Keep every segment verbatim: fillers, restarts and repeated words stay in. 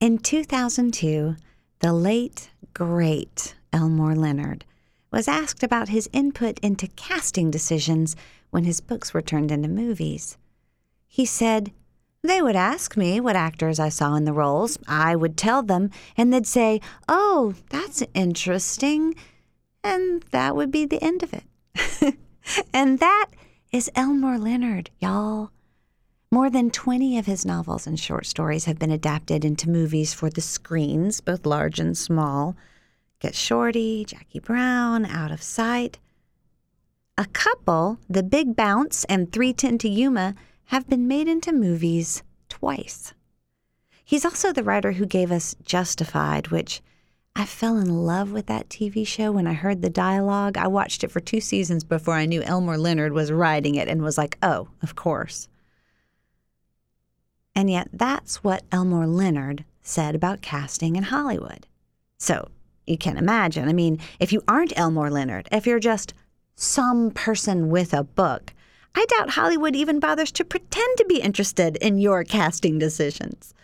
In two thousand two, the late, great Elmore Leonard was asked about his input into casting decisions when his books were turned into movies. He said, "They would ask me what actors I saw in the roles. I would tell them, and they'd say, 'Oh, that's interesting.' And that would be the end of it." And that is Elmore Leonard, y'all. More than twenty of his novels and short stories have been adapted into movies for the screens, both large and small. Get Shorty, Jackie Brown, Out of Sight. A couple, The Big Bounce and three ten to Yuma, have been made into movies twice. He's also the writer who gave us Justified, which I fell in love with that T V show when I heard the dialogue. I watched it for two seasons before I knew Elmore Leonard was writing it and was like, oh, of course. And yet that's what Elmore Leonard said about casting in Hollywood. So you can imagine, I mean, if you aren't Elmore Leonard, if you're just some person with a book, I doubt Hollywood even bothers to pretend to be interested in your casting decisions.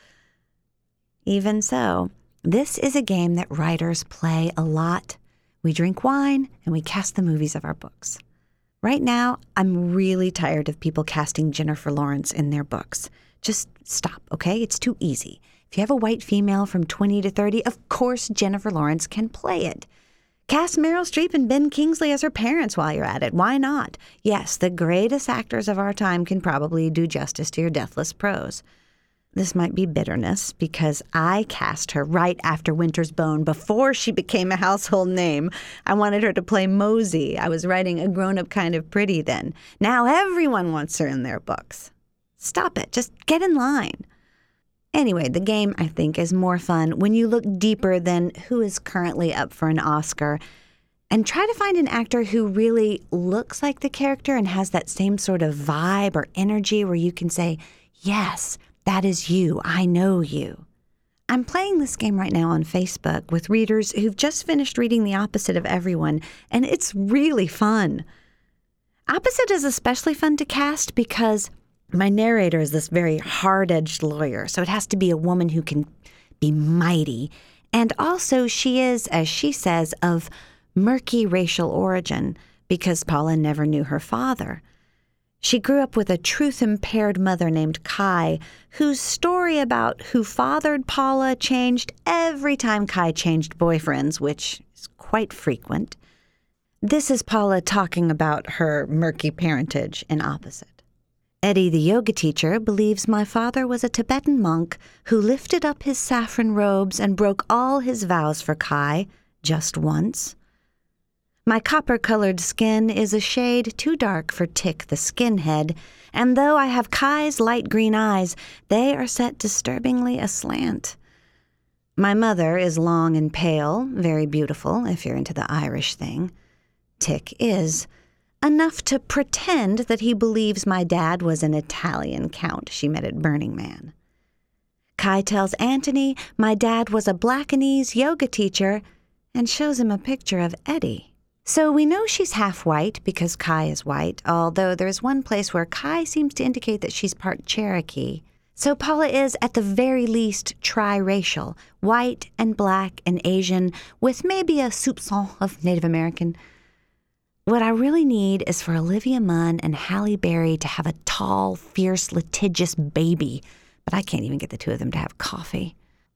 Even so, this is a game that writers play a lot. We drink wine and we cast the movies of our books. Right now, I'm really tired of people casting Jennifer Lawrence in their books. Just stop, okay? It's too easy. If you have a white female from twenty to thirty, of course Jennifer Lawrence can play it. Cast Meryl Streep and Ben Kingsley as her parents while you're at it. Why not? Yes, the greatest actors of our time can probably do justice to your deathless prose. This might be bitterness because I cast her right after Winter's Bone before she became a household name. I wanted her to play Mosey. I was writing A Grown-Up Kind of Pretty then. Now everyone wants her in their books. Stop it. Just get in line. Anyway, the game, I think, is more fun when you look deeper than who is currently up for an Oscar and try to find an actor who really looks like the character and has that same sort of vibe or energy where you can say, yes, that is you. I know you. I'm playing this game right now on Facebook with readers who've just finished reading The Opposite of Everyone, and it's really fun. Opposite is especially fun to cast because my narrator is this very hard-edged lawyer, so it has to be a woman who can be mighty. And also she is, as she says, of murky racial origin because Paula never knew her father. She grew up with a truth-impaired mother named Kai, whose story about who fathered Paula changed every time Kai changed boyfriends, which is quite frequent. This is Paula talking about her murky parentage in Opposite. Eddie, the yoga teacher, believes my father was a Tibetan monk who lifted up his saffron robes and broke all his vows for Kai just once. My copper-colored skin is a shade too dark for Tick the skinhead, and though I have Kai's light green eyes, they are set disturbingly aslant. My mother is long and pale, very beautiful if you're into the Irish thing. Tick is. Enough to pretend that he believes my dad was an Italian count she met at Burning Man. Kai tells Anthony my dad was a Blackanese yoga teacher and shows him a picture of Eddie. So we know she's half white because Kai is white, although there's one place where Kai seems to indicate that she's part Cherokee. So Paula is, at the very least, triracial, white and black and Asian, with maybe a soupçon of Native American. What I really need is for Olivia Munn and Halle Berry to have a tall, fierce, litigious baby, but I can't even get the two of them to have coffee.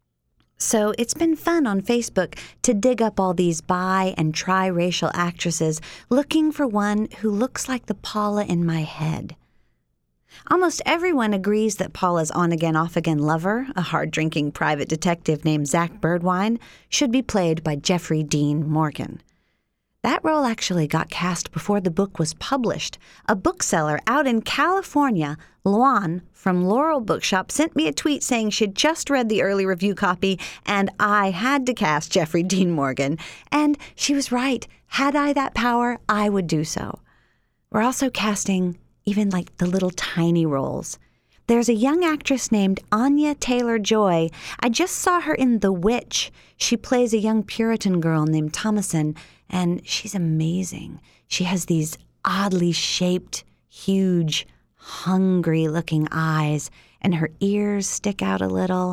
So it's been fun on Facebook to dig up all these bi- and triracial actresses looking for one who looks like the Paula in my head. Almost everyone agrees that Paula's on-again, off-again lover, a hard-drinking private detective named Zach Birdwine, should be played by Jeffrey Dean Morgan. That role actually got cast before the book was published. A bookseller out in California, Luan from Laurel Bookshop, sent me a tweet saying she'd just read the early review copy and I had to cast Jeffrey Dean Morgan. And she was right. Had I that power, I would do so. We're also casting even like the little tiny roles. There's a young actress named Anya Taylor-Joy. I just saw her in The Witch. She plays a young Puritan girl named Thomason, and she's amazing. She has these oddly shaped, huge, hungry-looking eyes, and her ears stick out a little.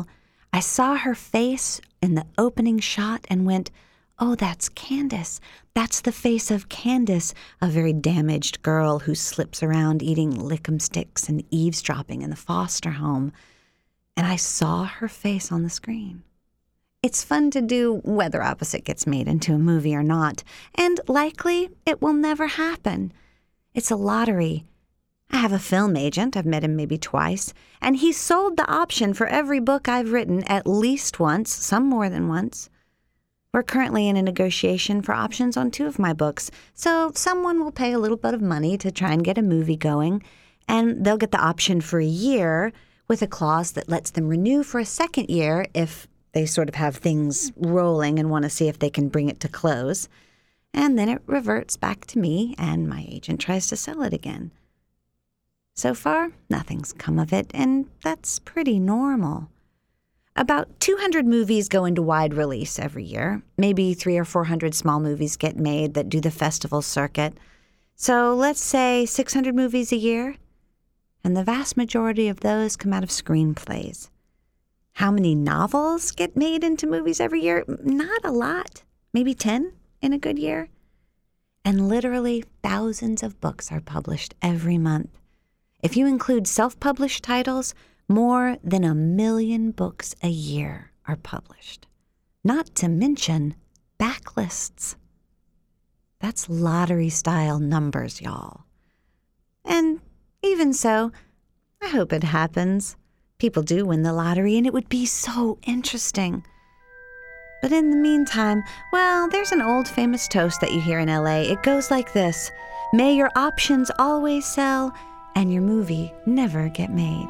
I saw her face in the opening shot and went, oh, that's Candace. That's the face of Candace, a very damaged girl who slips around eating lick'em sticks and eavesdropping in the foster home. And I saw her face on the screen. It's fun to do whether Opposite gets made into a movie or not, and likely it will never happen. It's a lottery. I have a film agent, I've met him maybe twice, and he's sold the option for every book I've written at least once, some more than once. We're currently in a negotiation for options on two of my books, so someone will pay a little bit of money to try and get a movie going, and they'll get the option for a year with a clause that lets them renew for a second year if they sort of have things rolling and want to see if they can bring it to close. And then it reverts back to me, and my agent tries to sell it again. So far, nothing's come of it, and that's pretty normal. About two hundred movies go into wide release every year. Maybe three or four hundred small movies get made that do the festival circuit. So let's say six hundred movies a year. And the vast majority of those come out of screenplays. How many novels get made into movies every year? Not a lot. Maybe ten in a good year. And literally thousands of books are published every month. If you include self-published titles, more than a million books a year are published. Not to mention backlists. That's lottery-style numbers, y'all. And even so, I hope it happens. People do win the lottery, and it would be so interesting. But in the meantime, well, there's an old famous toast that you hear in L A. It goes like this: may your options always sell, and your movie never get made.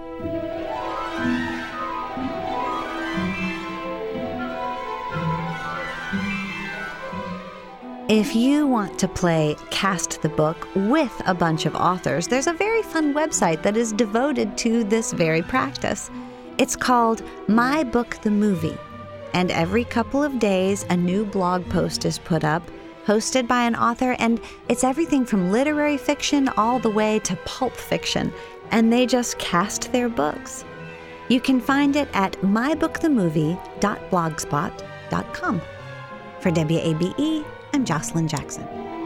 If you want to play Cast the Book with a bunch of authors, there's a very fun website that is devoted to this very practice. It's called My Book the Movie, and every couple of days a new blog post is put up, hosted by an author, and it's everything from literary fiction all the way to pulp fiction, and they just cast their books. You can find it at my book the movie dot blogspot dot com. For W A B E, I'm Jocelyn Jackson.